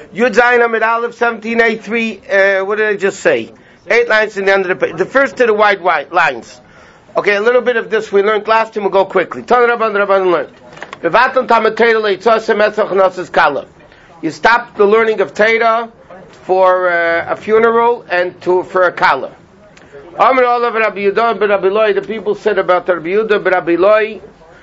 Yud Zayin Amid Aleph 17A3. What did I just say? 8 lines in the end of the page. The first to the white lines. Okay, a little bit of this we learned last time. We'll go quickly. Rabban learned. You stop the learning of Teda for a funeral and for a kala. The people said about Rabbi Yehuda Rabbi Loi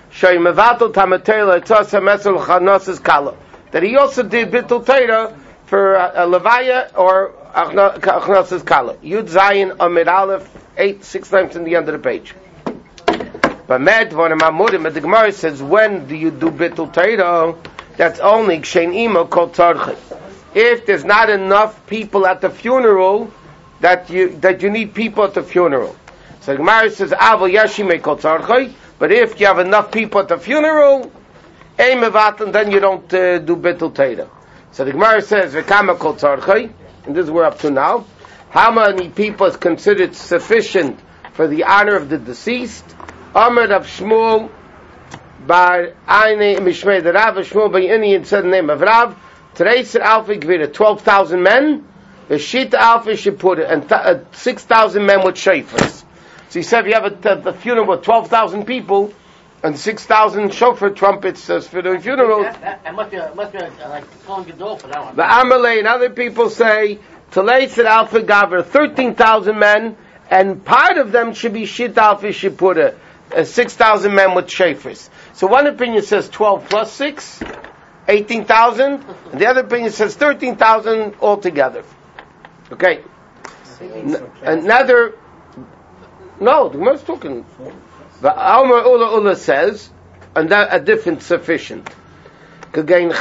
that he also did Bittul Teda for a Levaya or Achnos's Kala. Yud Zayin Amid Aleph 6 times in the end of the page. But the Gemara says, when do you do Bittul Teda? That's only Kshein Imo Kol Tzarchei. If there's not enough people at the funeral, that you need people at the funeral. So the Gemara says, Avol Yashimei Kol Tzarchei. But if you have enough people at the funeral, then you don't do Bittul Teda. So the Gemara says, V'kama Kol Tzarchei, and this is where we're up to now. How many people is considered sufficient for the honor of the deceased? Amr of Shmuel Bar Aine Mishmei the Rav Shmuel Bar Ini said the name of Rav. Treiser Alpha Gvira, 12,000 men. The Shita Alpha Shipura, and 6,000 men with shofars. So he said, if you have a funeral with 12,000 people and 6,000 shofar trumpets for the funeral. That must be like Kohen Gadol for that one. The Amalei and other people say, Tleiser Alpha Gavra, 13,000 men, and part of them should be Shita Alpha Shipura, 6,000 men with shofars. So one opinion says 12 plus 6, 18,000, and the other opinion says 13,000 altogether. Okay. Another. No, the Gemara's talking. The Alma Ula says, and that a different sufficient. Says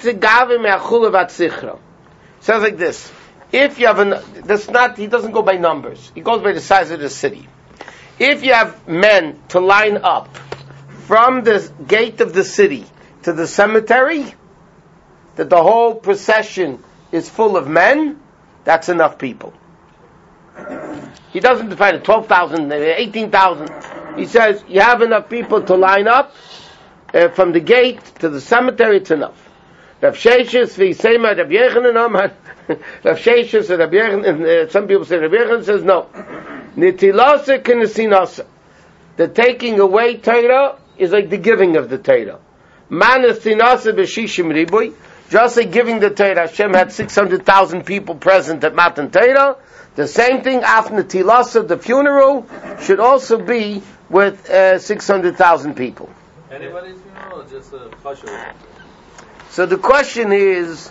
like this: if you have he doesn't go by numbers. He goes by the size of the city. If you have men to line up from the gate of the city to the cemetery, that the whole procession is full of men, that's enough people. He doesn't define it 12,000, 18,000. He says you have enough people to line up from the gate to the cemetery. It's enough. Rav Sheshes v'Yisema Rav Yechanan Amar. Rav Sheshes and Rav Yechanan. Some people say Rav Yechanan says no. Nitilasa k'nesinasa. The taking away Torah is like the giving of the Torah. Manas tinasa b'shishim ribui. Just like giving the Torah, Hashem had 600,000 people present at Matan Torah. The same thing after Tilasa, the funeral, should also be with 600,000 people. Anybody's funeral or just a chashuv? So the question is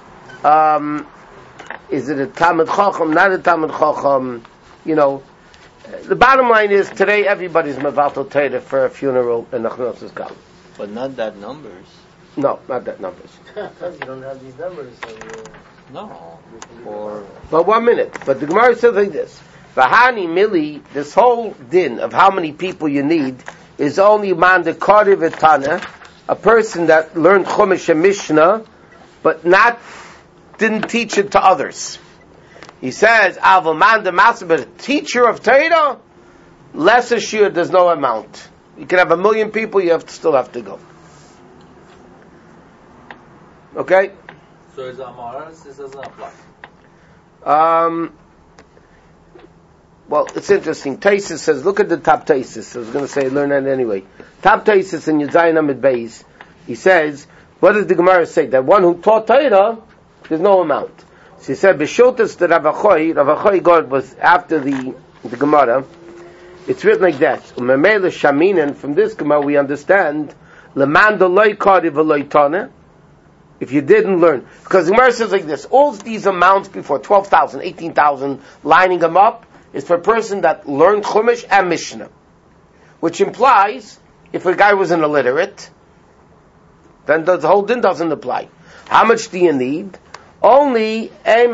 it a Talmud Chacham, not a Talmud Chacham? You know, the bottom line is today everybody's Mevatel Torah for a funeral in Achnos's Kala. But not that numbers. No, not that numbers. Because you don't have these numbers. No. Or but 1 minute. But the Gemara says like this: Vahani Mili. This whole din of how many people you need is only man the Kari V'Tana, a person that learned Chumash and Mishnah, but didn't teach it to others. He says, Avaman the Master, but a teacher of Torah, less assure there's no amount. You can have 1 million people, you still have to go. Okay? So is Amaras, this doesn't apply. Well, it's interesting. Taisus says, look at the top Taisus. I was going to say, learn that anyway. Top Taisus in Yudzayin Amid Beis, he says, what does the Gemara say? That one who taught Torah, there's no amount. So he said, B'shotas the Rav Achoy God was after the Gemara. It's written like that. Umemele Shaminan, from this Gemara we understand, Leman Doloi Kari V'loi Tana. If you didn't learn, because the Gemara says like this, all these amounts before 12,000, 18,000, lining them up, is for a person that learned Chumash and Mishnah. Which implies, if a guy was an illiterate, then the whole din doesn't apply. How much do you need? Only,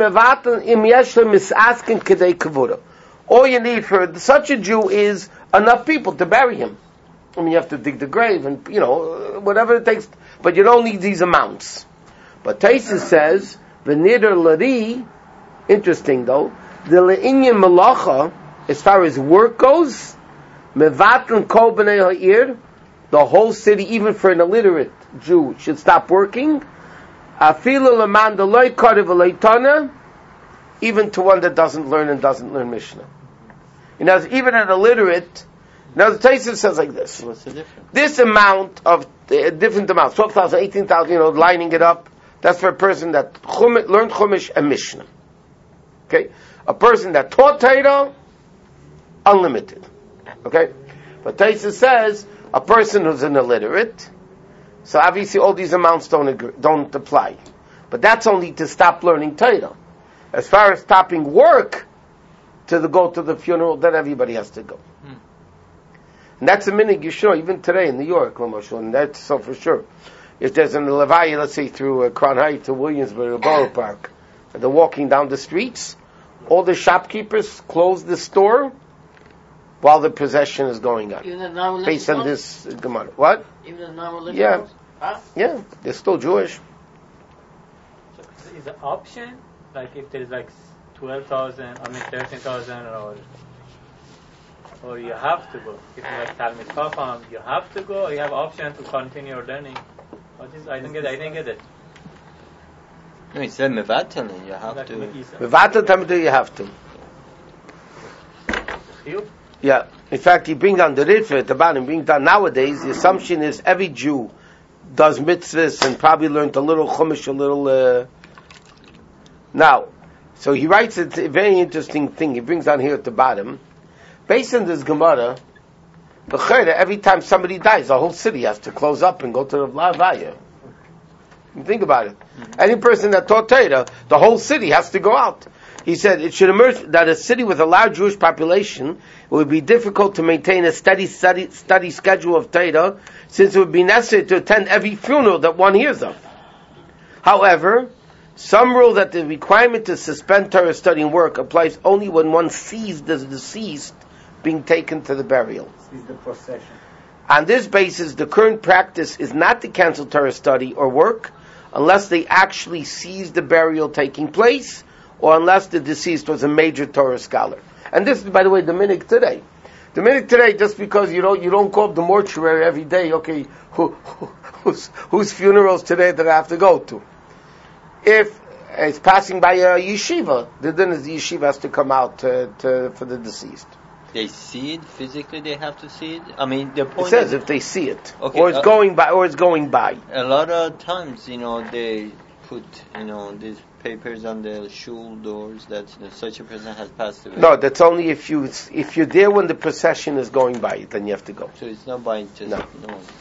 all you need for such a Jew is enough people to bury him. I mean, you have to dig the grave and, whatever it takes, but you don't need these amounts. But Taisus says, V'nidr lari, interesting though, the le'inyan malacha, as far as work goes, mevatn kol b'nei ha'ir, the whole city, even for an illiterate Jew, should stop working. Afilu leman deloy karev v'loy tana, even to one that doesn't learn Mishnah. You know, even an illiterate. Now the Tosfos says like this. What's the difference? This amount of different amounts, 12,000, 18,000, lining it up. That's for a person that learned Chumash and Mishnah. Okay, a person that taught Torah, unlimited. Okay, but Tosfos says a person who's an illiterate. So obviously all these amounts don't apply. But that's only to stop learning Torah. As far as stopping work to go to the funeral, then everybody has to go. And that's a minhag Yeshua, even today in New York, and that's so for sure. If there's an Levaya, let's say through Crown Heights to Williamsburg or Borough Park, and they're walking down the streets, all the shopkeepers close the store while the procession is going on. Even the non-religious Based on ones? this Gemara. What? Even the non-religious Yeah. ones? Huh? Yeah, they're still Jewish. So is the option like if there is like 12,000, 13,000, or you have to go? If it's like Talmid Chacham, you have to go, or you have option to continue your learning? What is? I didn't get it. No, it said mevatel, you have Like to. Mevatel Tamid, you have to. You? Yeah. In fact, he brings down the Ritva at the bottom. Brings down nowadays, the assumption is every Jew does mitzvahs and probably learned a little Chumash, a little. Now, so he writes a very interesting thing. He brings down here at the bottom. Based on this Gemara, every time somebody dies, the whole city has to close up and go to the Levaya. Think about it. Any person that taught Torah, the whole city has to go out. He said it should emerge that a city with a large Jewish population, it would be difficult to maintain a steady study schedule of Torah, since it would be necessary to attend every funeral that one hears of. However, some rule that the requirement to suspend Torah study and work applies only when one sees the deceased being taken to the burial. Sees the procession. On this basis, the current practice is not to cancel Torah study or work unless they actually sees the burial taking place, or unless the deceased was a major Torah scholar. And this is, by the way, the minhag today. The minhag today, just because you don't go up the mortuary every day, okay, whose funerals today that I have to go to? If it's passing by a yeshiva, then the yeshiva has to come out for the deceased. They see it physically. They have to see it. I mean, the It point says is, if they see it, Okay, or it's going by. a lot of times, they put, these papers on the shul doors that such a person has passed away. No, that's only if you're there when the procession is going by, then you have to go. So it's not by just No.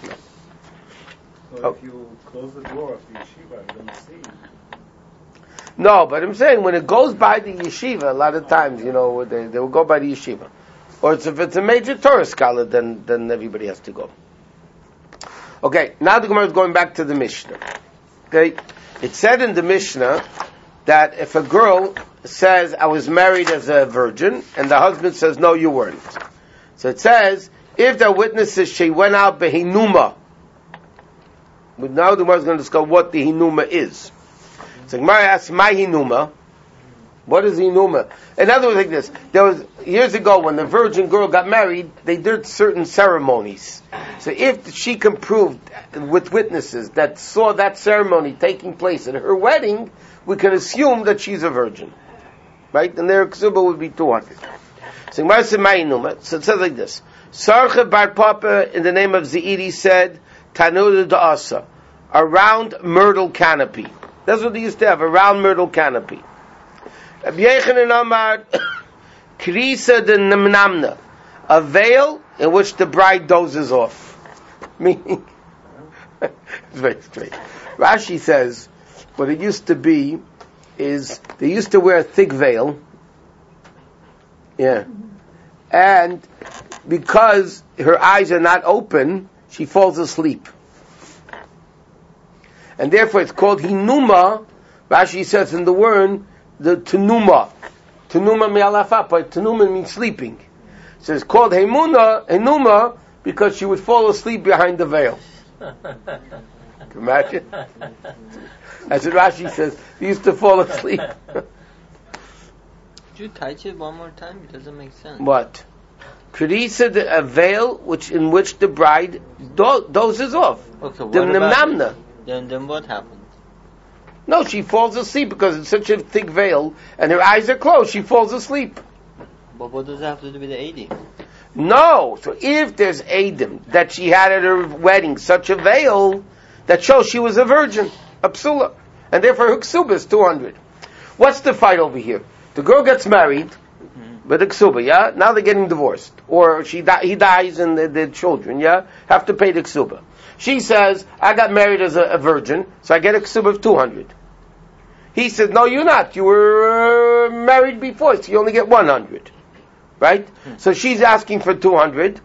So Oh. if you close the door of the yeshiva, you don't see. No, but I'm saying when it goes by the yeshiva, a lot of times, they will go by the yeshiva. Or if it's a major Torah scholar, then everybody has to go. Okay, now the Gemara is going back to the Mishnah. Okay, it said in the Mishnah that if a girl says, I was married as a virgin, and the husband says, no, you weren't. So it says, if the witnesses, she went out behinuma. Now the Gemara is going to discuss what the hinuma is. So Gemara asks, my hinuma. What is hinuma? In other words, like this. There was, years ago, when the virgin girl got married, they did certain ceremonies. So if she can prove with witnesses that saw that ceremony taking place at her wedding, we can assume that she's a virgin. Right? And their ksuba would be 200. So Gemara said, my hinuma. So it says like this. Sarcha bar Papa, in the name of Zeiri, said, Tanuda da'asa, a round myrtle canopy. That's what they used to have, a round myrtle canopy. Rabbi Yechanan Amar, Krisa de Namnamna, a veil in which the bride dozes off. Meaning, it's very strange. Rashi says, what it used to be is, they used to wear a thick veil, and because her eyes are not open, she falls asleep. And therefore it's called hinuma. Rashi says in the word, the tenuma. Tenuma me'alafapa. Tenuma means sleeping. So it's called hinuma because she would fall asleep behind the veil. Can you imagine? That's what Rashi says. He used to fall asleep. Could you touch it one more time? It doesn't make sense. What? Krisa, a veil in which the bride dozes off. Okay, what The about namnamna. Then what happens? No, she falls asleep because it's such a thick veil, and her eyes are closed. She falls asleep. But what does that have to do with the Eidim? No. So if there's Eidim that she had at her wedding such a veil that shows she was a virgin, a psula, and therefore her ksuba is 200. What's the fight over here? The girl gets married with a ksuba, yeah? Now they're getting divorced. Or he dies and the children, yeah? Have to pay the ksuba. She says, I got married as a virgin, so I get a ksuba of 200. He says, no, you're not. You were married before, so you only get 100. Right? So she's asking for 200.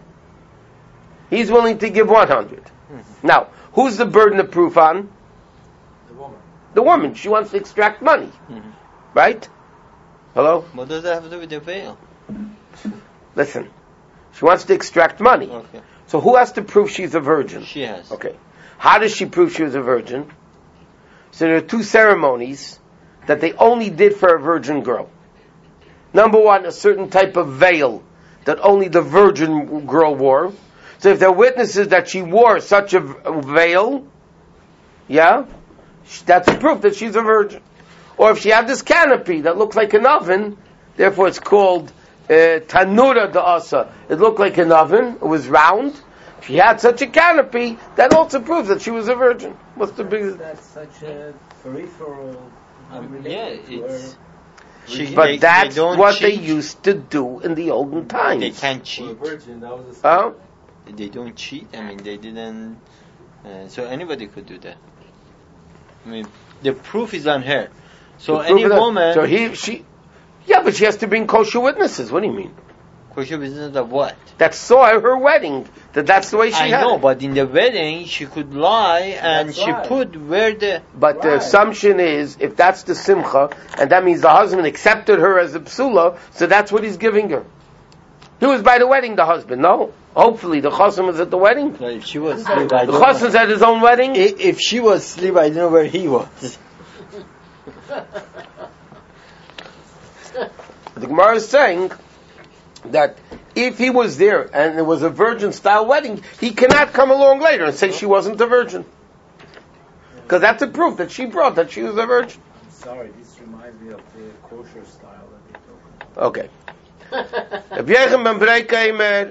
He's willing to give 100. Now, who's the burden of proof on? The woman. The woman. She wants to extract money. Right? Hello? What does that have to do with the veil? Listen. She wants to extract money. Okay. So who has to prove she's a virgin? She has. Okay. How does she prove she was a virgin? So there are two ceremonies that they only did for a virgin girl. Number one, a certain type of veil that only the virgin girl wore. So if there are witnesses that she wore such a veil, yeah, that's proof that she's a virgin. Or if she had this canopy that looked like an oven, therefore it's called tanura da'asa. It looked like an oven, it was round. If she had such a canopy, that also proves that she was a virgin. What's the big... That's such a peripheral... Yeah, it's... But that's what they cheat. used to do in the olden times. They can't For a cheat. virgin, that was a Huh? They don't cheat. I mean, they didn't. So anybody could do that. I mean, the proof is on her. So The any proof of that- woman. So she... Yeah, but she has to bring kosher witnesses. What do you mean? Kosher business of what? That saw her wedding. That's the way she I had know, it. but in the wedding she could lie and That's she right. put where the. But the Right. assumption is, if that's the simcha, and that means the husband accepted her as a psula, so that's what he's giving her. He was by the wedding, the husband, no? Hopefully, the chassan was at the wedding. No, if she was asleep, I The don't know. chassan's at his own wedding. If she was asleep, I don't know where he was. The Gemara is saying that if he was there and it was a virgin-style wedding, he cannot come along later and say she wasn't a virgin. Because that's a proof that she brought that she was a virgin. I'm sorry, this reminds me of the kosher style that they talk about. Okay. Rabbi Yechon ben Bereika Eimer.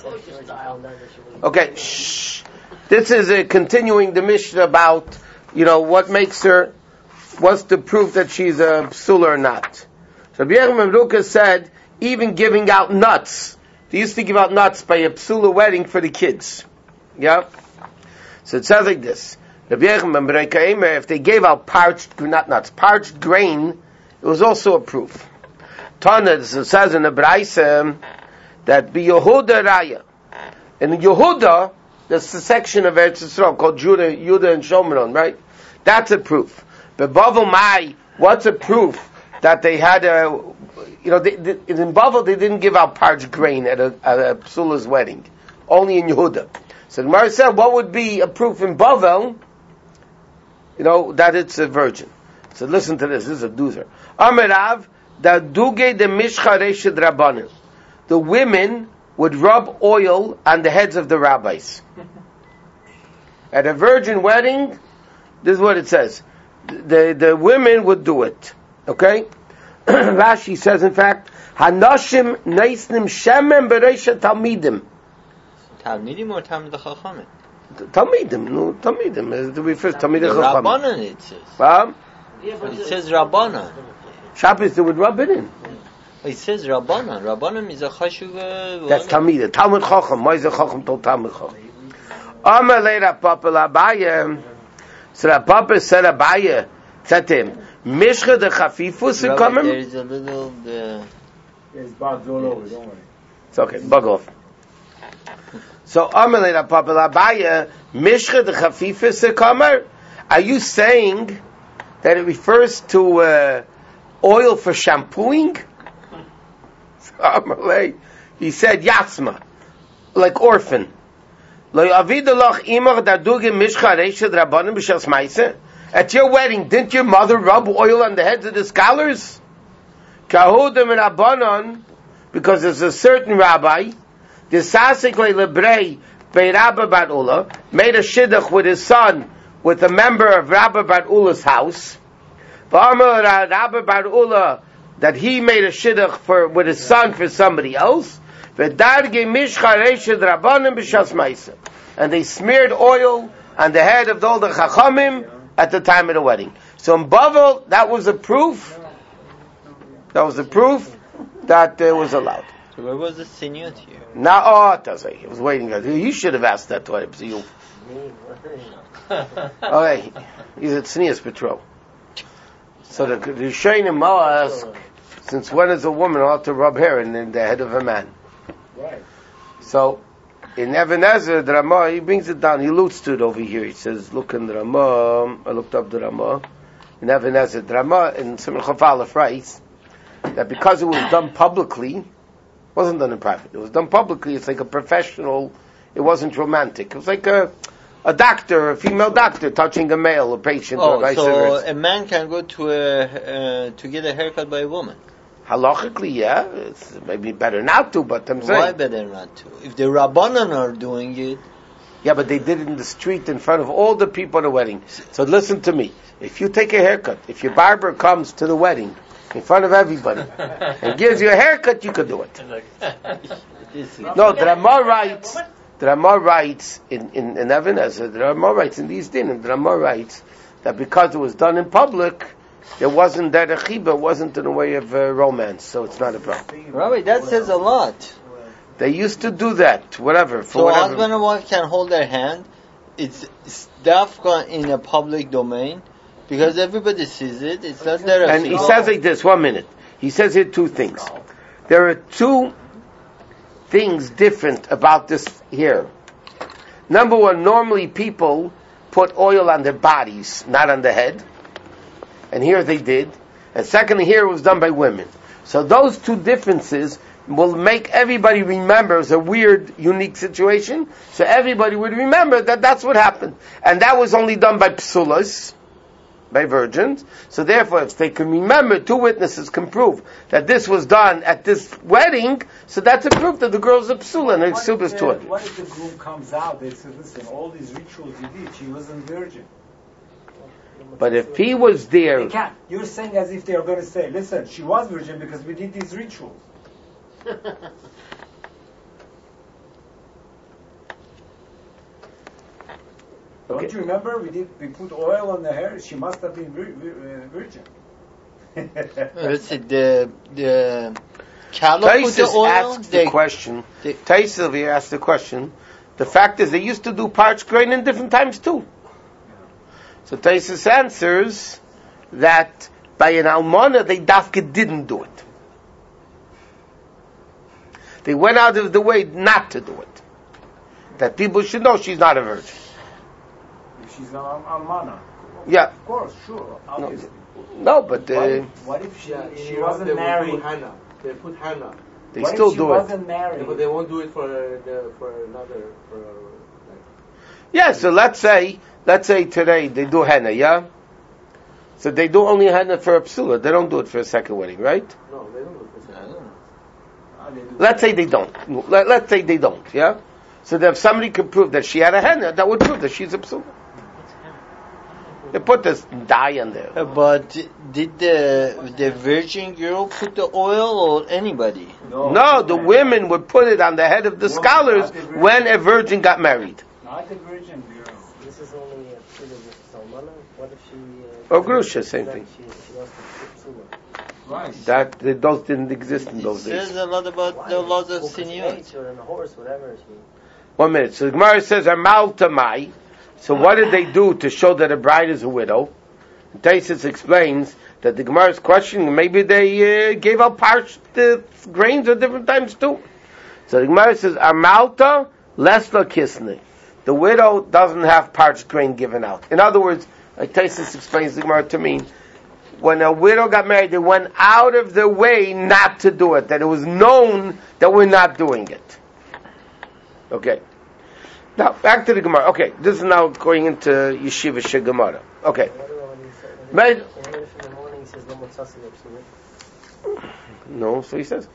Okay, shh. This is continuing the Mishnah about, what makes her, what's the proof that she's a psula or not. So Rabbi Yechon ben Bereika said, even giving out nuts. They used to give out nuts by a psula wedding for the kids. Yeah? So it says like this. Rabbi Yechon ben Bereika Eimer, if they gave out parched grain, it was also a proof. Tana, it says in the Braisa that be Yehuda Raya. In Yehuda, there's a section of Eretz Yisrael called Judah and Shomron, right? That's a proof. But Bavel Mai, what's a proof that they had in Bavel they didn't give out parched grain at a psula's wedding, only in Yehuda. So the Gemara said, what would be a proof in Bavel? That it's a virgin. So listen to this. This is a doozer. Amarav. The duge de mishcha reshid rabbanim. The women would rub oil on the heads of the rabbis. At a virgin wedding, this is what it says. The women would do it. Okay? Rashi says, in fact, Hanashim neisnim shemen bereisha talmidim. Talmidim or Talmid Chachamim? Talmidim. No, Talmidim. To be first, Talmid The Chachamim. Rabbanan it says. It says Rabbanan. Shabbos, they would rub it in. It says Rabbanan. Rabbanan is a chashuv. That's Talmid. Talmud Chacham. Moiser Chacham told Talmud Chacham. Amalei Rapapa Labaya. So Rapapa said Abaya. Said to him, Mishcha de Chafifus Rabbi, coming? there is a little. There's bugs all over, don't worry. It's okay, bug off. So Amalei Rapapa Labaya. Mishcha de Chafifus Kamer. Are you saying that it refers to oil for shampooing? He said Yasma, like orphan. At your wedding, didn't your mother rub oil on the heads of the scholars? Because there's a certain rabbi, made a shidduch with his son, with a member of Rabbi Bar Ula's house. V'amar Rabbi Bar Ula, that he made a shidduch with his son for somebody else. V'darge mishcha reishad rabbanim b'shas ma'isa. And they smeared oil on the head of all the chachamim at the time of the wedding. So in Bavel, that was a proof. That was a proof that it was allowed. So where was the sinyut here? Now, it does. I was waiting. You should have asked that to him. So you. Okay, he's at Tznius Patrol. So the Rishonim ask, since when is a woman allowed to rub hair in the head of a man? Right. So in Even Ezer, the Ramah, he brings it down. He alludes to it over here. He says, look in the Ramah. I looked up the Ramah. In Even Ezer, the Ramah in Simon Chaf Aleph writes that because it was done publicly, it wasn't done in private. It was done publicly. It's like a professional. It wasn't romantic. It was like a doctor, a female doctor, touching a male, a patient, or vice versa. So a man can go to get a haircut by a woman. Halachically, yeah, it's maybe better not to, but I'm saying. Why better not to? If the Rabbanan are doing it. Yeah, but they did it in the street in front of all the people at the wedding. So listen to me. If you take a haircut, if your barber comes to the wedding in front of everybody and gives you a haircut, you could do it. No, the Ramah writes in Even Ezer, the Ramah writes in these dinim, the Ramah writes that because it was done in public, there wasn't that a chiba, it wasn't in a way of romance, so it's not a problem. Rabbi, that says a lot. They used to do that, whatever. So husband and wife can hold their hand. It's stuff in a public domain because everybody sees it. It's not there. And he says like this. 1 minute. He says here two things. There are two things different about this here. Number one, normally people put oil on their bodies, not on the head. And here they did. And secondly, here it was done by women. So those two differences will make everybody remember it's a weird, unique situation. So everybody would remember that that's what happened. And that was only done by psulas, by virgins. So therefore, if they can remember, two witnesses can prove that this was done at this wedding, so that's a proof that the girl's a psula and her soup is to it. What if the groom comes out, they say, listen, all these rituals you did, she wasn't virgin. But if he was there... They can't. You're saying as if they are going to say, listen, she was virgin because we did these rituals. Don't you remember? We put oil on the hair. She must have been virgin. Let's see, the Kala put the oil. Asks the question. Taisel here asked the question. The fact is, they used to do parched grain in different times too. So Taisel answers that by an almana they dafka didn't do it. They went out of the way not to do it. That people should know she's not a virgin. If she's an almana. Yeah. Of course, sure, obviously. No, but what if she wasn't married? They put henna. They what still if she do wasn't married? Yeah, but they won't do it for another. yeah. So let's say today they do henna, yeah. So they do only henna for a psula. They don't do it for a second wedding, right? No, they don't do it for a second. Let's say they don't. Let's say they don't, yeah. So that if somebody could prove that she had a henna, that would prove that she's a psula. They put this dye on there. But did the virgin girl put the oil or anybody? No, the women would put it on the head of the scholars when a virgin got married. Not the virgin girl. This is only a psula with salmana. What if she? Or grusha, same thing. She lost the psula. Right. Those didn't exist in those It days. says a lot about the laws of sinyot. Or in a horse, whatever. 1 minute. So the Gemara says, Amal Tamai. So what did they do to show that a bride is a widow? Taisus explains that the Gemara is questioning, maybe they gave out parched grains at different times too. So the Gemara says, Amalta lesla kisne. The widow doesn't have parched grain given out. In other words, like Taisus explains the Gemara to mean, when a widow got married, they went out of their way not to do it, that it was known that we're not doing it. Okay. Now, back to the Gemara. Okay, this is now going into Yeshiva Shegemara. Okay. No, so he says.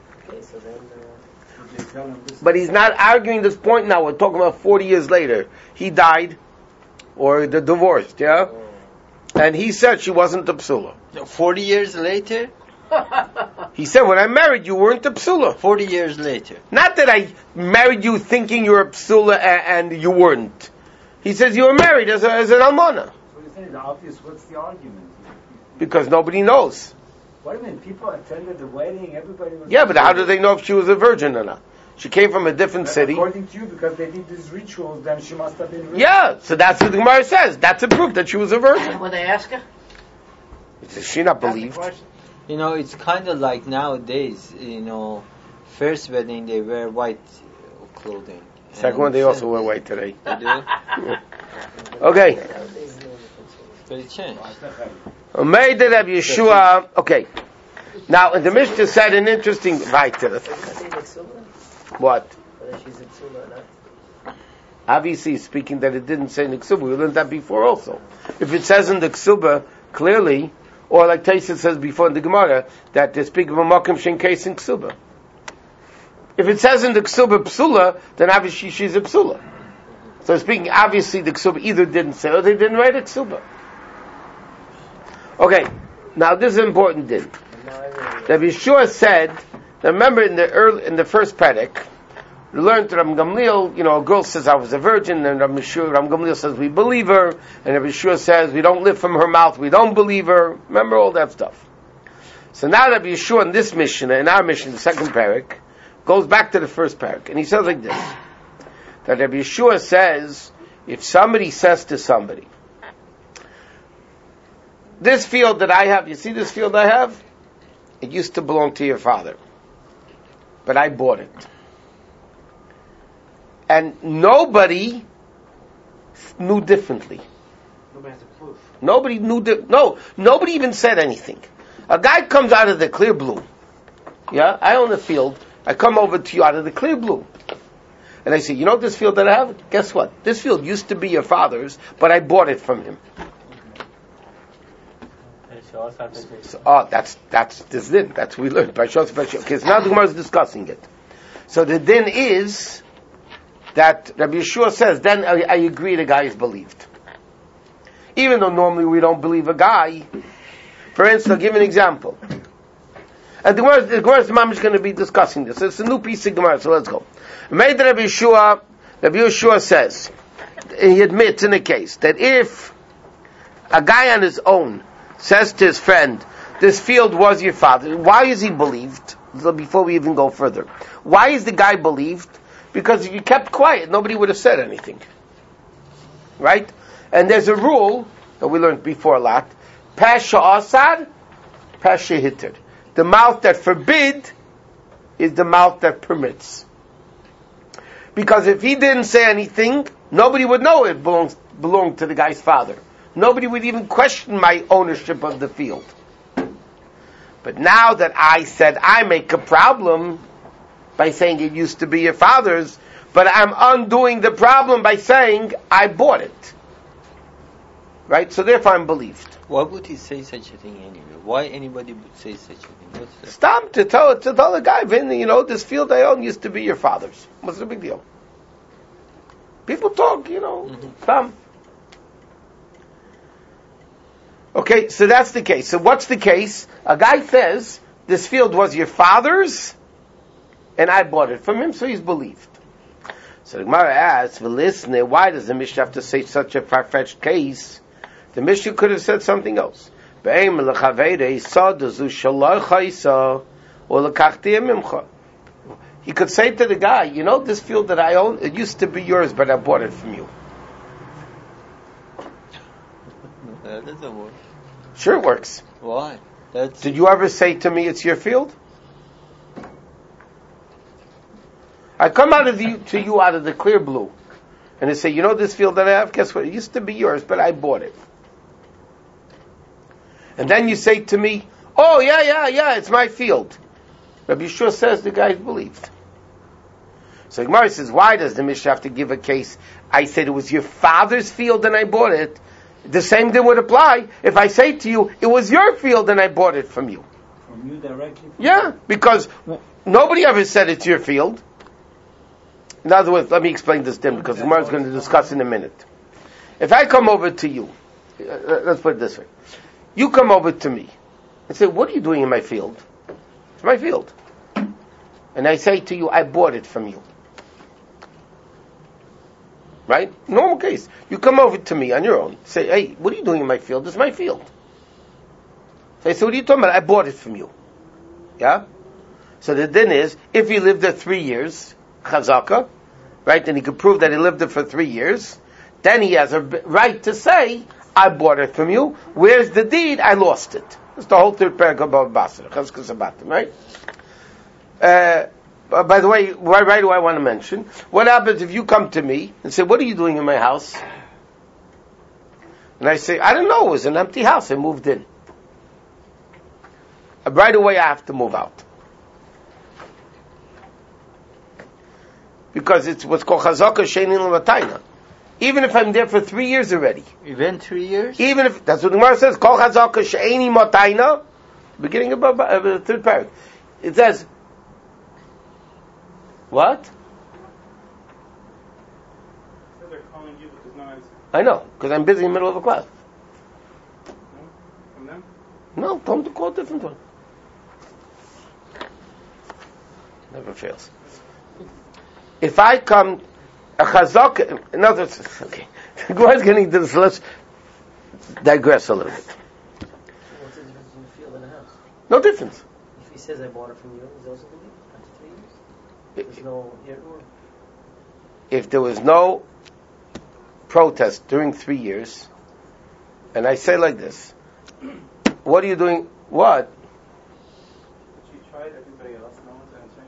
But he's not arguing this point now. We're talking about 40 years later. He died, or they're divorced, yeah? And he said she wasn't a psula. 40 years later? He said, when I married you, weren't a psula. 40 years later. Not that I married you thinking you're a psula and you weren't. He says you were married as an almana. What do you think? The obvious. What's the argument? Because nobody knows. What do you mean? People attended the wedding. Everybody was. Yeah, but how do they know if she was a virgin or not? She came from a different city. According to you, because they did these rituals, then she must have been virgin. Yeah, so that's what the Gemara says. That's a proof that she was a virgin. When they ask her? Is she not believed? You know, it's kind of like nowadays, you know, first wedding they wear white clothing. Second one, they also wear white today. They do? Okay. But it changed. Made it Rabbi Yeshua. Okay. Now, the Mishnah said an interesting right to this. What? Whether she's a psula or not. Obviously, speaking that it didn't say in the Ksuba. We learned that before also. If it says in the Ksuba clearly, or like Taisa says before in the Gemara, that they speak of a Makom Shen case in Ksuba. If it says in the Ksuba psula, then obviously she's a psula. So speaking, obviously the Ksuba either didn't say or they didn't write a Ksuba. Okay, now this is an important din. Rabbi Yeshua said, remember in the first Perek, we learned that Ram Gamliel, you know, a girl says I was a virgin, and Ram Gamliel says we believe her, and Rabbi Yeshua says we don't live from her mouth, we don't believe her. Remember all that stuff. So now Rabbi Yeshua in this Mishnah, in our Mishnah, the second Perek, goes back to the first Perek, and he says like this, that Rabbi Yeshua says, if somebody says to somebody, this field that I have, you see this field I have? It used to belong to your father, but I bought it. And nobody knew differently. Nobody has a proof. Nobody knew nobody even said anything. A guy comes out of the clear blue. Yeah, I own a field. I come over to you out of the clear blue. And I say, you know this field that I have? Guess what? This field used to be your father's, but I bought it from him. So, that's this din. That's what we learned. Okay, so now the Gemara is discussing it. So the din is that Rabbi Yeshua says, then I agree the guy is believed. Even though normally we don't believe a guy. For instance, I'll give you an example. And the Gemara is going to be discussing this. It's a new piece of Gemara, so let's go. Made Rabbi Yeshua says, he admits in a case, that if a guy on his own says to his friend, this field was your father, why is he believed? Before we even go further. Why is the guy believed? Because if you kept quiet, nobody would have said anything. Right? And there's a rule that we learned before a lot. Pasha asad, pasha hitter. The mouth that forbid is the mouth that permits. Because if he didn't say anything, nobody would know it belonged to the guy's father. Nobody would even question my ownership of the field. But now that I said I make a problem by saying it used to be your father's, but I'm undoing the problem by saying I bought it. Right? So therefore I'm believed. Why would he say such a thing anyway? Why anybody would say such a thing? What's that? Stop to tell the guy, Vin, you know, this field I own used to be your father's. What's the big deal? People talk, you know. Stop. Okay, so that's the case. So what's the case? A guy says, this field was your father's, and I bought it from him, so he's believed. So the Gemara asks, well, listen, why does the Mishnah have to say such a far-fetched case? The Mishnah could have said something else. He could say to the guy, you know, this field that I own, it used to be yours, but I bought it from you. That doesn't work. Sure it works. Why? Did you ever say to me it's your field? I come to you out of the clear blue, and I say, you know this field that I have? Guess what? It used to be yours, but I bought it. And then you say to me, oh, yeah, it's my field. Rabbi Yeshua says the guy's believed. So Gemara says, why does the Mishnah have to give a case? I said it was your father's field and I bought it. The same thing would apply if I say to you, it was your field and I bought it from you. From you directly? Yeah, because nobody ever said it's your field. In other words, let me explain this then, because Gemara is going to discuss in a minute. If I come over to you let's put it this way. You come over to me and say, what are you doing in my field? It's my field. And I say to you, I bought it from you. Right? Normal case. You come over to me on your own. Say, hey, what are you doing in my field? It's my field. So I say, what are you talking about? I bought it from you. Yeah? So the din is, if he lived there 3 years, chazaka, right, and he could prove that he lived there for 3 years, then he has a right to say, I bought it from you. Where's the deed? I lost it. That's the whole third paragraph about Basra, Chazkas Abatim, right? By the way, right do I want to mention, what happens if you come to me and say, what are you doing in my house? And I say, I don't know, it was an empty house, I moved in. Right away I have to move out. Because it's what's called Chazaka Sheinin L'Matayna. Even if I'm there for 3 years already. Even 3 years? Even if, that's what the Gemara says, Kol Chazaka She'eni Matayna, beginning of the third paragraph. It says, what? They're calling you, but there's no answer. I know, because I'm busy in the middle of a class. From them? No, tell them to call a different one. Never fails. If I come, a chazaka, in other words, okay, the Gemara is getting to this, let's digress a little bit. What's the difference between the field and a house? No difference. If he says I bought it from you, is it also the deed after 3 years? There's no Yerur. If there was no protest during 3 years, and I say like this, what are you doing? What? She tried everybody else, no one's answering.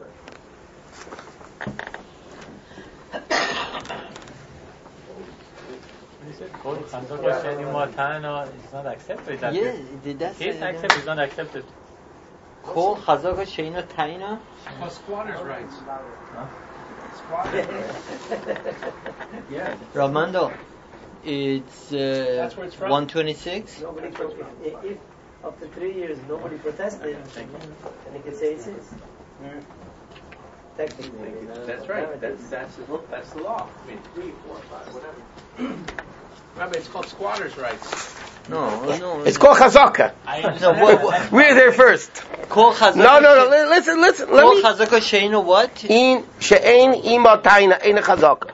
It's not accepted. Yeah, did that say It's that? accepted, it's not accepted. Kol Chazaka Sheina Taina? Oh, squatters' rights. Huh? Squatters' rights. Yeah. Ramando, it's That's where it's from. 126? Nobody if after 3 years nobody protested, then he can say it's his. Technically. That's right. That's the law. I mean, 3, 4, 5, whatever. Rabbi, it's called squatters' rights. No. It's called chazaka. No, what? We're there first. Kol Chazaka. No, listen, let Kol me. Chazaka Sheina what? In she'ein imatayna ein chazaka.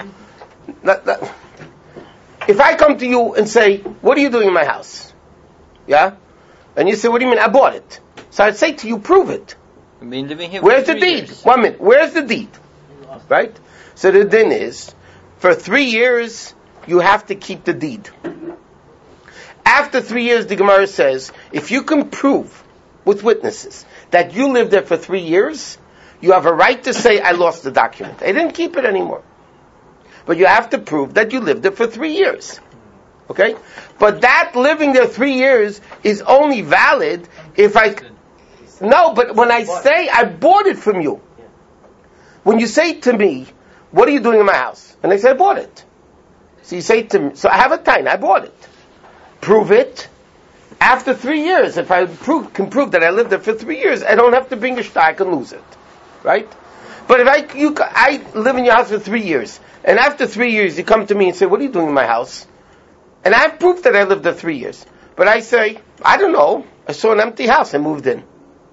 If I come to you and say, what are you doing in my house? Yeah? And you say, what do you mean? I bought it. So I'd say to you, prove it. I've been living here Where's for the 3 deed? years. 1 minute. Where's the deed? Right? So the din is, for 3 years, you have to keep the deed. After 3 years, the Gemara says, if you can prove with witnesses that you lived there for 3 years, you have a right to say, I lost the document. I didn't keep it anymore. But you have to prove that you lived there for 3 years. Okay? But that living there 3 years is only valid if I... No, but when I say I bought it from you, when you say to me, what are you doing in my house? And I say, I bought it. So you say to me, so I have a time, I bought it. Prove it. After 3 years, if I can prove that I lived there for 3 years, I don't have to bring a shtar, I can lose it. Right? But if I live in your house for 3 years, and after 3 years you come to me and say, what are you doing in my house? And I have proof that I lived there 3 years. But I say, I don't know, I saw an empty house, I moved in.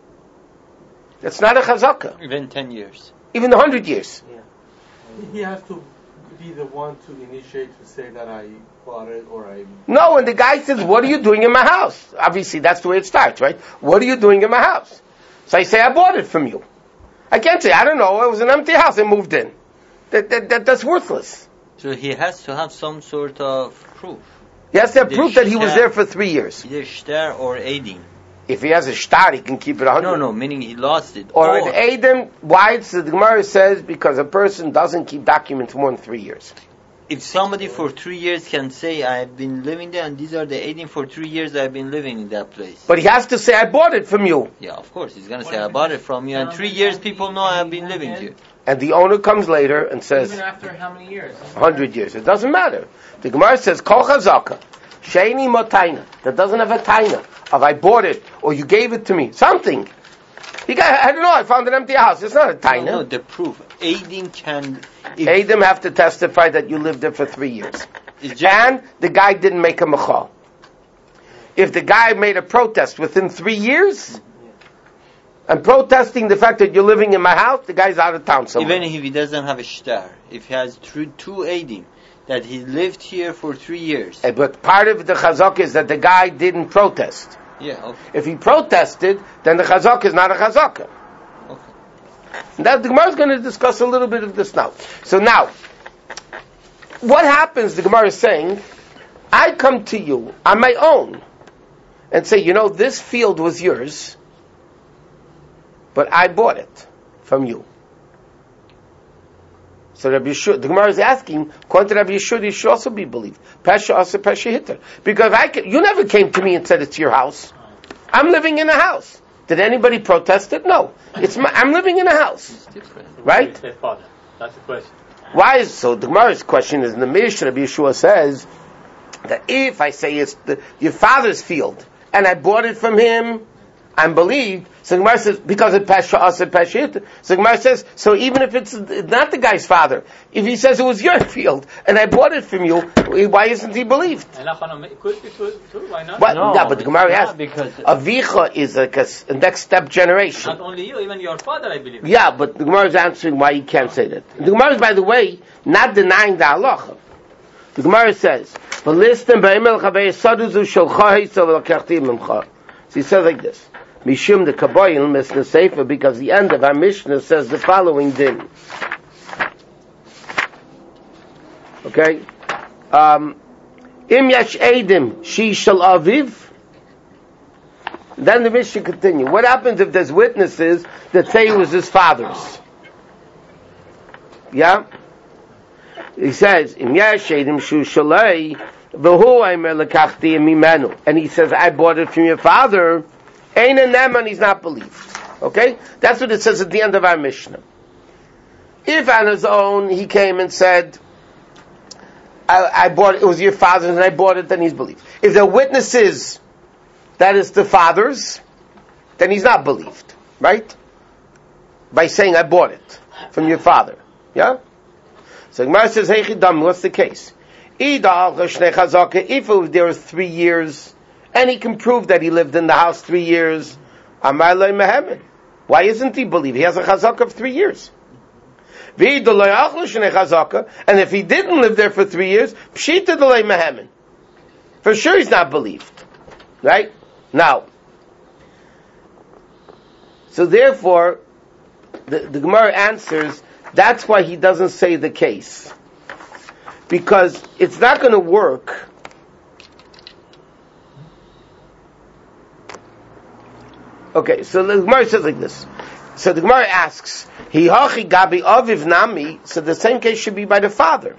That's not a chazaka. Even 10 years. Even 100 years. He has to be the one to initiate to say that I bought it or I... No, and the guy says, what are you doing in my house? Obviously, that's the way it starts, right? What are you doing in my house? So I say, I bought it from you. I can't say, I don't know, it was an empty house, I moved in. That's worthless. So he has to have some sort of proof. He has to have proof that he was there for 3 years. Either shtar or aiding. If he has a shtar, he can keep it 100. No, meaning he lost it. Or an Adam, why? So the Gemara says, because a person doesn't keep documents more than 3 years. If somebody for 3 years can say, I've been living there, and these are the aiding for 3 years I've been living in that place. But he has to say, I bought it from you. Yeah, of course, he's going to say, I bought it from you, and 3 years people know I've been living here. And the owner comes later and says, Even after how many years? 100 years. It doesn't matter. The Gemara says, Kol chazaka, sheini motaina, that doesn't have a taina, of I bought it, or you gave it to me, something. I don't know, I found an empty house. It's not a taina. No, the proof. Aiding can... Adam have to testify that you lived there for 3 years. and the guy didn't make a mechal. If the guy made a protest within 3 years, and protesting the fact that you're living in my house, the guy's out of town somewhere. Even if he doesn't have a shtar, if he has two edim, that he lived here for 3 years. But part of the chazak is that the guy didn't protest. Yeah, okay. If he protested, then the chazak is not a chazaka. Okay. That the Gemara is going to discuss a little bit of this now. So now, what happens? The Gemara is saying, I come to you on my own and say, this field was yours, but I bought it from you. So Rabbi Yeshua, the Gemara is asking, according to Rabbi Yeshua, you should also be believed. Pesha asa, pesha hitter. Because you never came to me and said it's your house. I'm living in a house. Did anybody protest it? No. I'm living in a house. Right? Their father. That's the question. Why is so? The Gemara's question is in the Mishnah. Rabbi Yeshua says that if I say it's your father's field and I bought it from him, I'm believed. So the Gemara says because it pesha asa pesha hitter. So the Gemara says so even if it's not the guy's father, if he says it was your field and I bought it from you, why isn't he believed? It could be true. Why not? No, but the Gemara asks because Avicha is like a next step generation. Not only you, even your father, I believe. Yeah, but the Gemara is answering why you can't say that. The Gemara is, by the way, not denying the halacha. The Gemara says, so he says like this. Mishum the Kaboyin Mishnah Sefer, because the end of our Mishnah says the following din. Okay? Im yash edim she shall aviv. Then the Mishnah continue. What happens if there's witnesses that say it was his father's? Yeah? He says, Im yash edim shu shalei v'hu aimer lekachti mimenu. And he says, I bought it from your father. Ein and he's not believed. Okay? That's what it says at the end of our Mishnah. If on his own he came and said, I bought it, it was your father's and I bought it, then he's believed. If there are witnesses that it's the father's, then he's not believed. Right? By saying I bought it from your father. Yeah? So Gemara says, Hey Chidam, what's the case? If there was 3 years, and he can prove that he lived in the house 3 years, why isn't he believed? He has a chazaka of 3 years. And if he didn't live there for 3 years, for sure he's not believed. Right? Now, so therefore, the Gemara answers, that's why he doesn't say the case. Because it's not going to work. Okay, so the Gemara says like this. So the Gemara asks, Hihachi gabi aviv nami, so the same case should be by the father.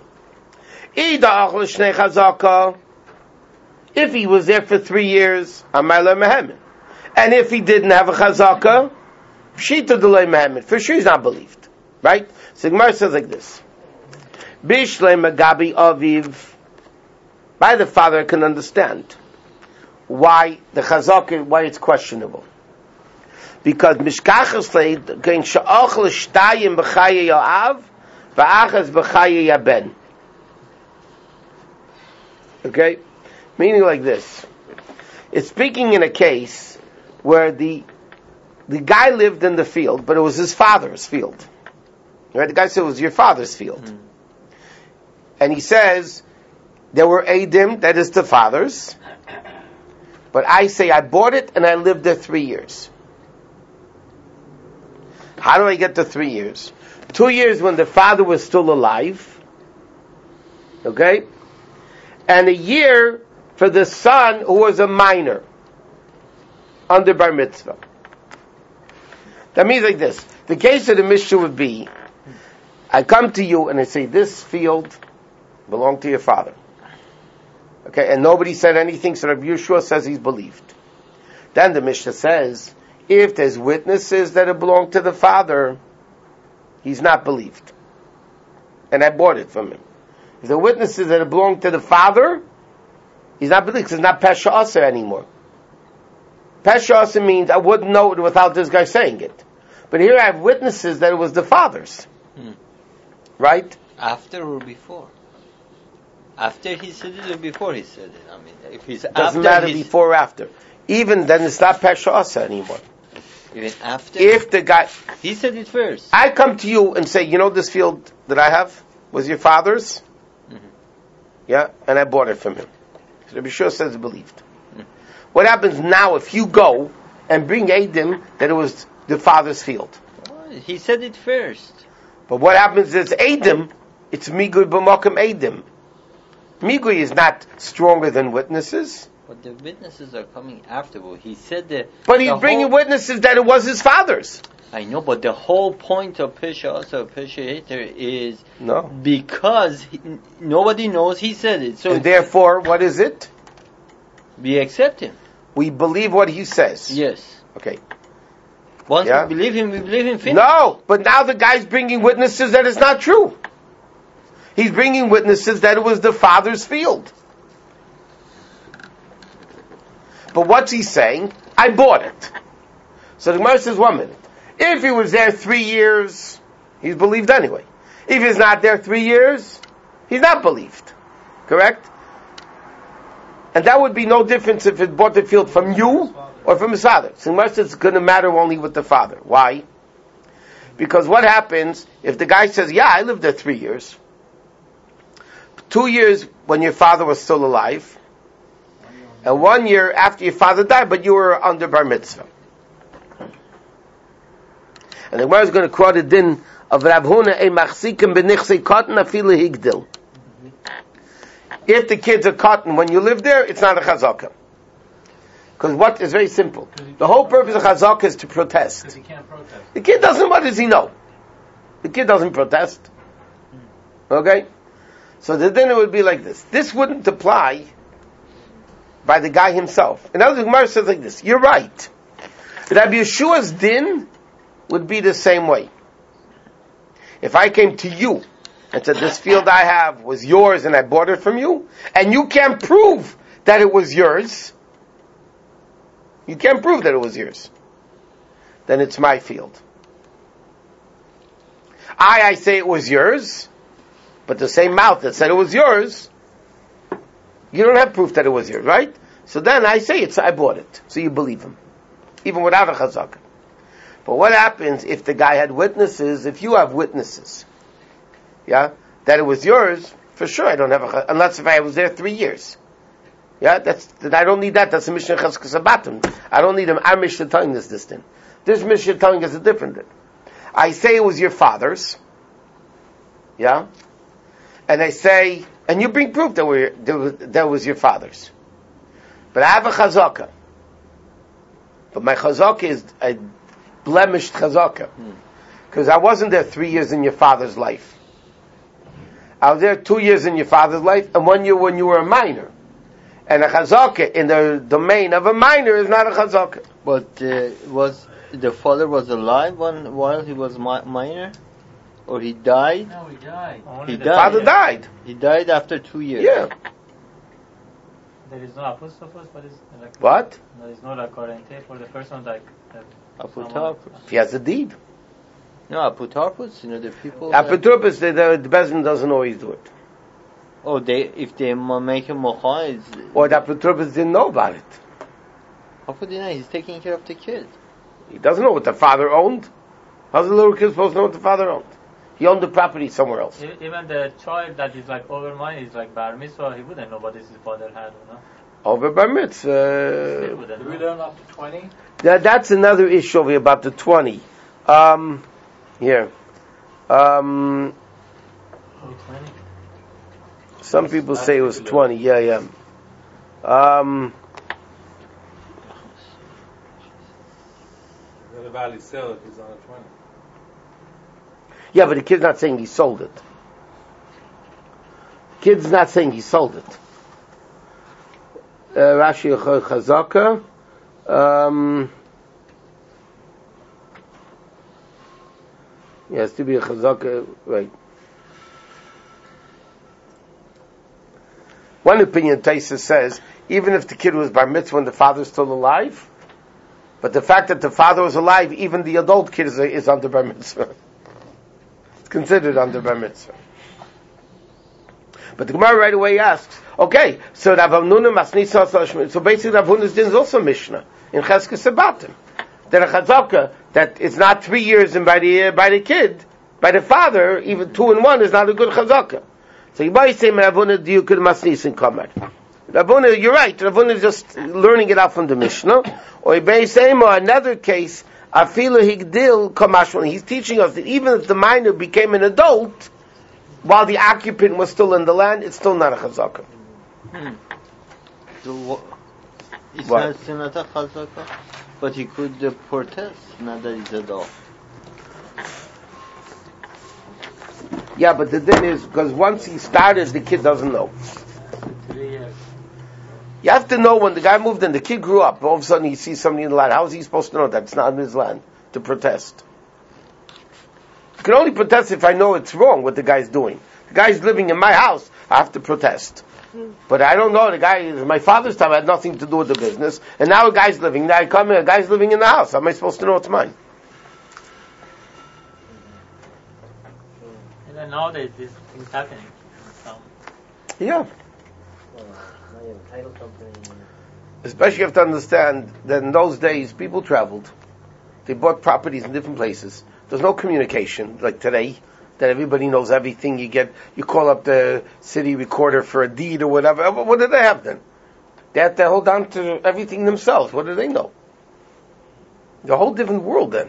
If he was there for 3 years, and if he didn't have a chazaka, for sure he's not believed. Right? So the Gemara says like this. Bishlei magabi aviv, by the father I can understand why the chazaka, why it's questionable. Because mishkachas leid going she'achal shtayim b'chaye ya'av v'achas b'chaye yaben. Okay, meaning like this. It's speaking in a case where the guy lived in the field, but it was his father's field. Right? The guy said it was your father's field, and he says there were edim, that is the father's, but I say I bought it and I lived there 3 years. How do I get to 3 years? 2 years when the father was still alive. Okay? And a year for the son who was a minor. Under bar mitzvah. That means like this. The case of the Mishnah would be, I come to you and I say, this field belonged to your father. Okay? And nobody said anything, so Rabbi Yeshua says he's believed. Then the Mishnah says, if there's witnesses that it belong to the father, he's not believed. And I bought it from him. If there are witnesses that it belong to the father, he's not believed, because it's not Pesha Asa anymore. Pesha Asa means I wouldn't know it without this guy saying it. But here I have witnesses that it was the father's. Right? After or before? After he said it or before he said it? I mean, if he's Doesn't after matter he's, before or after. Even then, it's not Pesha Asa anymore. even after If the guy, he said it first. I come to you and say, you know this field that I have was your father's? Yeah? And I bought it from him. So Rabbi Shua says believed. What happens now if you go and bring Eidim that it was the father's field? He said it first. But what happens is Eidim, it's Migui b'mokum Eidim. Migui is not stronger than witnesses. But the witnesses are coming afterward. He said that. But he's bringing witnesses that it was his father's. I know, but the whole point of Pesha also Pesha Hater is No. because nobody knows he said it. So And therefore, what is it? we accept him. We believe what he says. Yes. Okay. Once Yeah. we believe him, finish. No, but now the guy's bringing witnesses that it's not true. He's bringing witnesses that it was the father's field. But what's he saying? I bought it. So the Gemara says, 1 minute. If he was there 3 years, he's believed anyway. If he's not there 3 years, he's not believed. Correct? And that would be no difference if it bought the field from you or from his father. So the Gemara says it's going to matter only with the father. Why? Because what happens if the guy says, yeah, I lived there 3 years. 2 years when your father was still alive. And 1 year after your father died, but you were under bar mitzvah. And the Gemara is going to quote a din of Rav Huna, a machzikim b'nichsei cotton afilu higdil. If the kids are cotton when you live there, it's not a chazakah. Because what is very simple. The whole purpose of chazakah is to protest. Because he can't protest. The kid doesn't, what does he know? The kid doesn't protest. Okay? So the dinner would be like this. This wouldn't apply by the guy himself. In other words, the Gemara says like this. You're right. Rabbi Yeshua's din would be the same way. If I came to you and said, this field I have was yours and I bought it from you, and you can't prove that it was yours, you can't prove that it was yours, then it's my field. I say it was yours, but the same mouth that said it was yours, you don't have proof that it was yours, right? So then I say I bought it. So you believe him. Even without a chazakah. But what happens if the guy had witnesses, if you have witnesses, yeah, that it was yours, for sure I don't have unless if I was there 3 years. Yeah, I don't need that. That's a Mishnah Chazkas Abatim. I don't need our Mishnah telling us this thing. This Mishnah telling us a different thing. I say it was your father's, yeah, and I say, and you bring proof that was your father's. But I have a chazakah. But my chazakah is a blemished chazakah. Because I wasn't there 3 years in your father's life. I was there 2 years in your father's life, and 1 year when you were a minor. And a chazakah in the domain of a minor is not a chazakah. But was the father was alive while he was minor? Or he died? No, he died. He The died. father died. He died after 2 years. Yeah. There is no apostophos, but it's like What? there is no like guarantee for the person like Apotarpus. If he has a deed. No, apotarpus, the people. that- Apotarpus, the Bezdin doesn't always do it. Oh, if they make a mocha, Or the Apotarpus didn't know about it. how could he know? He's taking care of the kid. He doesn't know what the father owned. How's the little kid supposed to know what the father owned? He owned the property somewhere else. even the child that is like over mine is like bar mitzvah, he wouldn't know what his father had, Over bar He mitzvah. wouldn't Did we know. learn up to 20? That's another issue over here about the 20. Here. Oh, 20? Some people say it was 20. Yeah. The valley sell if he's on a 20. Yeah, but the kid's not saying he sold it. Kid's not saying he sold it. Rashi Chazaka. Yes, to be a Chazaka, right. One opinion, Taisa says, even if the kid was bar mitzvah when the father's still alive, but the fact that the father was alive, even the adult kid is under bar mitzvah. It's considered under bar mitzvah. But the Gemara right away asks, okay, so Rav Hamnuna Masnisa, so basically Rav Huna's din is also Mishnah in Cheskes Sabatim. That a chazaka that it's not 3 years and by the kid, by the father, even 2 and 1 is not a good chazaka. So you might say Rav Huna Diyukul Masnis in Kamar. Rav Huna, you're right. Rav Huna is just learning it out from the Mishnah. Or you may say another case. Afilu Higdil Kamashwan. He's teaching us that even if the minor became an adult, while the occupant was still in the land, it's still not a chazaka. So it's What? not a chazaka, but he could protest, not that he's adult. Yeah, but the thing is, because once he started, the kid doesn't know. 3 years. You have to know when the guy moved in, the kid grew up, all of a sudden he sees somebody in the land. How is he supposed to know that it's not in his land to protest? You can only protest if I know it's wrong what the guy's doing. The guy's living in my house, I have to protest. But I don't know, the guy is my father's time, I had nothing to do with the business, and now a guy's living, now I come in, a guy's living in the house. How am I supposed to know it's mine? And then nowadays, this thing's happening. Yeah. Now you have a title company. Especially you have to understand that in those days, people traveled. They bought properties in different places. There's no communication, like today, that everybody knows everything. You call up the city recorder for a deed or whatever. What did they have then? They had to hold on to everything themselves. What do they know? A whole different world then.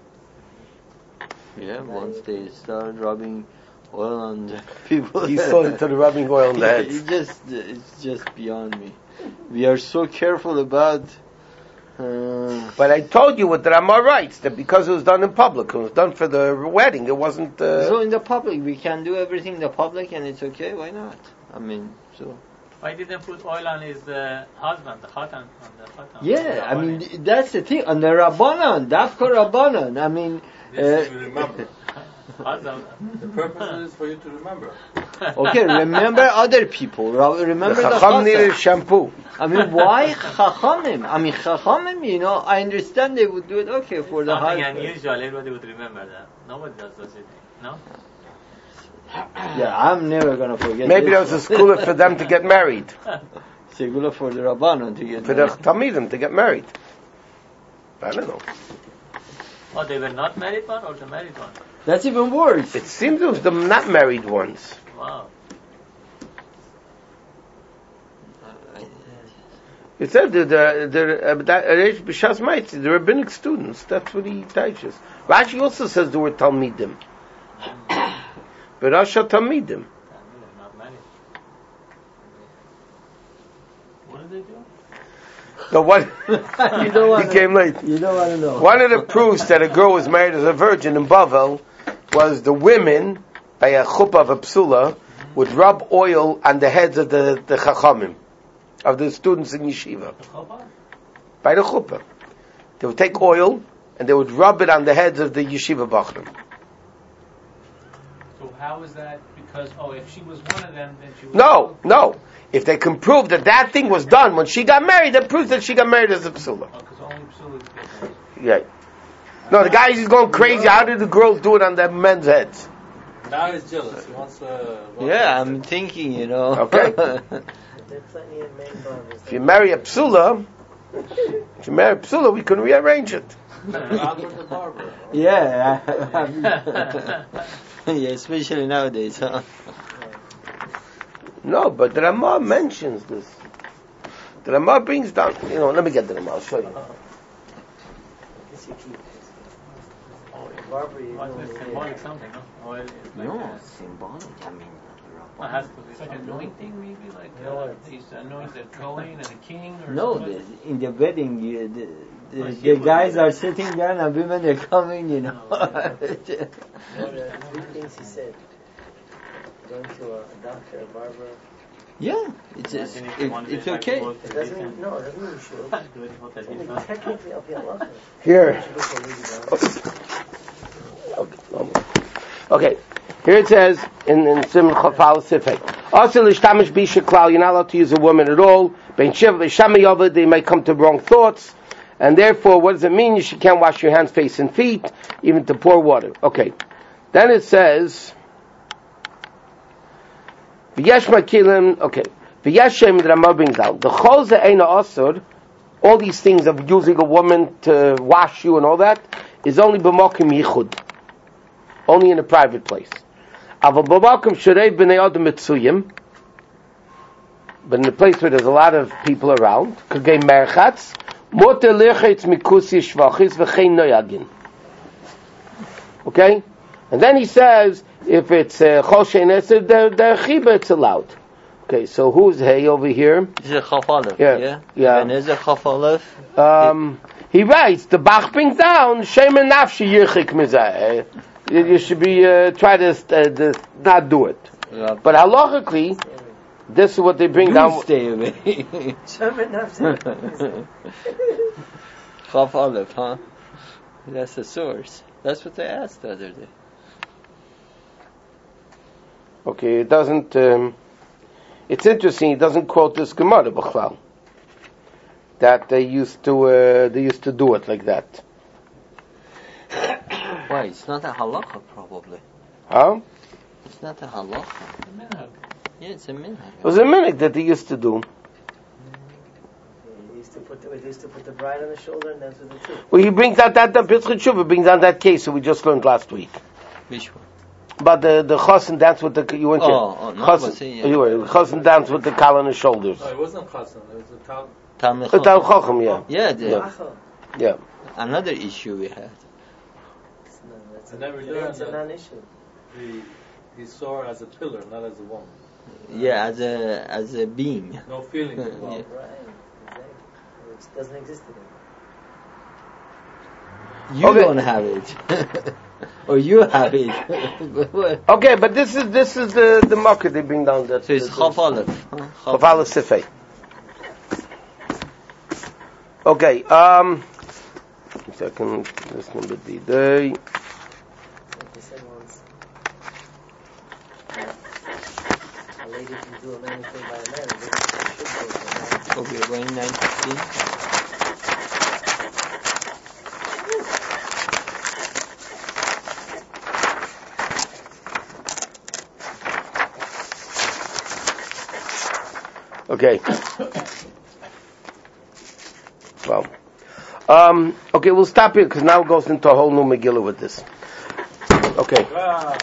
Yeah, once they start rubbing oil on the people. He saw into the rubbing oil on the head. It's just beyond me. We are so careful about. But I told you what the Ramah writes, that because it was done in public, it was done for the wedding, it wasn't... So in the public, we can do everything in the public and it's okay, why not? I mean, so... Why didn't put oil on his husband, the khatan, on the khatan? Yeah, I mean, that's the thing, on the Rabbanan, Dafka Rabbanan, I mean... Yes, you remember. Husband. The purpose is for you to remember. Okay, remember other people, remember the Chacham needed Chasam. shampoo. I mean, why Chachamim? I mean, Chachamim, I understand they would do it, okay, for the Something husband. unusual, everybody would remember that. Nobody does such a thing, no? Yeah, I'm never gonna forget Maybe there this. was a school for them to get married. Segula for the Rabbanon to get For the married. Talmidim to get married. I don't know. Oh, they were not married one or the married one? That's even worse. It seems it was the not married ones. Wow. It said the B'Shas Ma'itz, the rabbinic students. That's what he teaches. Rashi also says the word Talmidim. But Rasha Talmidim. Not married. What did they do? No, what? You don't want He came late. You don't want to know. One of the proofs that a girl was married as a virgin in Bavel was the women, by a chuppah of a psula, would rub oil on the heads of the chachamim, of the students in yeshiva. By the chuppah. They would take oil and they would rub it on the heads of the yeshiva bachrim. So how is that? Because, if she was one of them, then she was... No. If they can prove that that thing was done when she got married, that proves that she got married as a psula. Because only Psulas get married. Yeah. No, the guy is going crazy. How did the girls do it on the men's heads? Now he's jealous. He wants to... Yeah, I'm thinking, Okay. There's plenty of men barbers. If you marry a psula, we can rearrange it. Albert the barber. Yeah. Yeah, especially nowadays, huh? No, but the Ramah mentions this. The Ramah brings down, let me get the Ramah, I'll show you. This you keep. Barber, you What's know, this symbolic something, no? Oil is like No, symbolic. I mean, It has to be It's like something. anointing, maybe? Like You know what? they used to anoint the Kohen and the king? Or no, something? in the wedding, the guys are sitting down and women are coming, one of the 3 things he said. Going to a doctor, a barber. Yeah, it's okay. It doesn't mean you should. Only technically, I'll be Allah. Here. Okay. Here it says in Sim Chafal Sifek. Also, l'shtamish bisha klal. You're not allowed to use a woman at all. Ben shiva v'shamayava. They might come to wrong thoughts, and therefore, what does it mean? You can't wash your hands, face, and feet, even to pour water. Okay. Then it says. V'yesh makilim, okay. V'yesh shem Rama brings down. The chol ze'ena asur, all these things of using a woman to wash you and all that, is only b'mokim yichud. Only in a private place. Aval b'mokim sherei b'nei adam mitzuyim, but in a place where there's a lot of people around, kagei merchatz, moter lechetz mikusi shvachis v'chein noyagin. Okay? And then he says, if it's chol shein eser derchiba, it's allowed. Okay, so who's hey over here? This is Chaf Aleph, Yeah. And is it Chaf Aleph? He writes, the Bach brings down, Shemen nafshi yirchik mizah. You should be, try to not do it. Yeah. But halachically, this is what they bring You down. stay away. Chaf Aleph, huh? That's the source. That's what they asked the other day. Okay, it doesn't, it's interesting, it doesn't quote this Gemara, B'chlal. That they used to do it like that. Why? It's not a halakha, probably. Huh? It's not a halakha. Yeah, it's a minhag. It was a minute that they used to do. They used to put the bride on the shoulder and dance with the two. Well, he brings out that Pitzchut Shuvah brings out that case that we just learned last week. Which one? But the chassan dance with the you weren't no, here. I was here, yeah. You were chassan dance with the kal on his shoulders. No, it wasn't Chassan. It was a Tal. Talmid Tal Chacham. Chacham, yeah. Yeah, Yeah. another issue we had. I never learned It's a that non-issue. he saw her as a pillar, not as a woman. Yeah, as a being. No feelings Yeah. involved. Right. Exactly. Which doesn't exist today. You Okay. don't have it, or you have it. Okay, but this is the market they bring down. That So it's Chaf Aleph. Chaf Aleph Sifei. Okay. Second. This number the day. Like they said once, a lady can do a man thing by a man. Should go Okay, we're in 9:15. Okay. Well. Okay, we'll stop here because now it goes into a whole new Megillah with this. Okay.